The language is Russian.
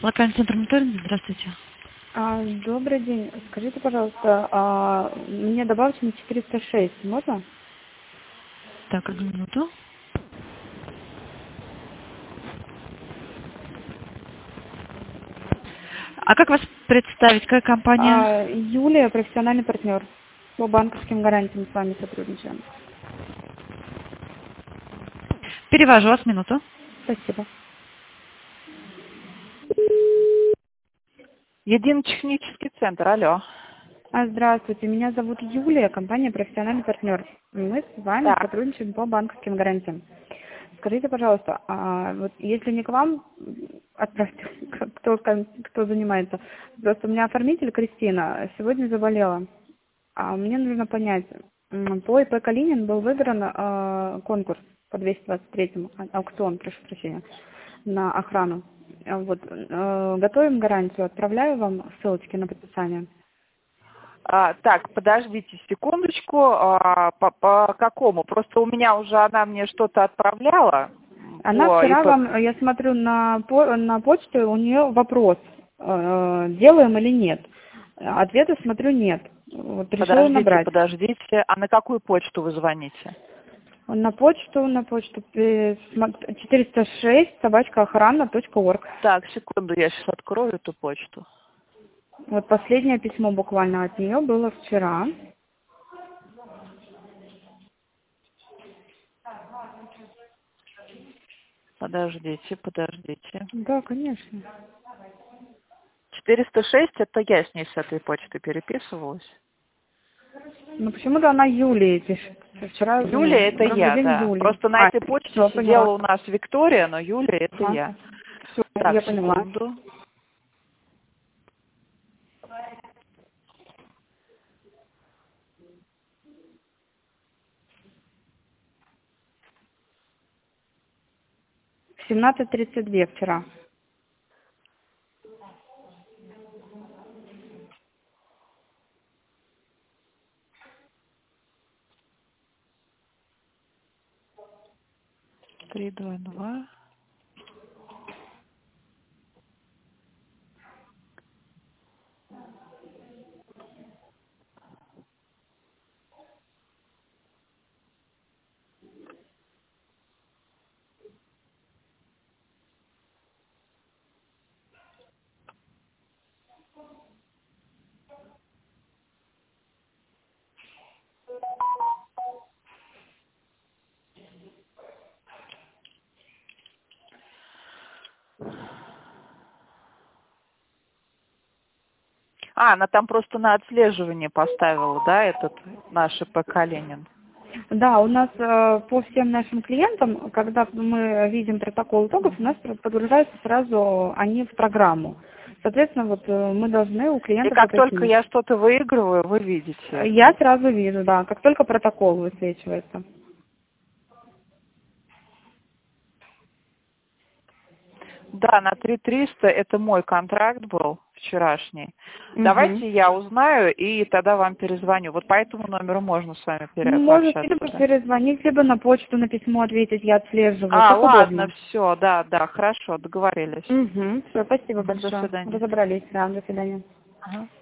Локальный центр мониторинга, здравствуйте. Добрый день. Скажите, пожалуйста, мне добавить на 406 можно? Так, одну минуту. А как вас представить? Какая компания? Юлия, профессиональный партнер. По банковским гарантиям с вами сотрудничаем. Перевожу вас минуту. Спасибо. Единый технический центр, алло. Здравствуйте, меня зовут Юлия, компания профессиональный партнер. Мы с вами Так, сотрудничаем по банковским гарантиям. Скажите, пожалуйста, вот если не к вам, отправьте, кто занимается. Просто у меня оформитель Кристина сегодня заболела. Мне нужно понять, по ИП Калинин был выигран конкурс по 223-му, аукцион, прошу прощения, на охрану. Готовим гарантию, отправляю вам ссылочки на подписание. так, подождите секундочку. По какому? Просто у меня уже она мне что-то отправляла. Она вчера вам, я смотрю на почту, у нее вопрос, делаем или нет. Ответа, смотрю, нет. Вот решила набрать. Подождите. А на какую почту вы звоните? На почту 406@охрана.орг. Так, секунду, я сейчас открою эту почту. Вот последнее письмо буквально от нее было вчера. Подождите. Да, конечно. 406, это я с ней с этой почты переписывалась. Ну почему-то она Юлии пишет. Вчера, Юлия, это круглый я, день да. Юлии. Просто на этой почте Все, сидела поняла. у нас Виктория, но Юлия, это Ага. я. Все, Так, я поняла. секунду. В 17:32 вчера. Три, два, два. Она там просто на отслеживание поставила, да, этот наш ИП Калинин. Да, у нас по всем нашим клиентам, когда мы видим протокол итогов, у нас подгружаются сразу они в программу. Соответственно, мы должны у И клиентов как только уточнить. я что-то выигрываю, вы видите. Я сразу вижу, да, как только протокол высвечивается. Да, на 3300 это мой контракт был вчерашний. Угу. Давайте я узнаю и тогда вам перезвоню. Вот по этому номеру можно с вами Можете пообщаться. либо Да? перезвонить, либо на почту, на письмо ответить, я отслеживаю, как Ладно, удобно. все, да, хорошо, договорились. Угу. Все, спасибо До большое. свидания. Разобрались, да, до свидания. Ага.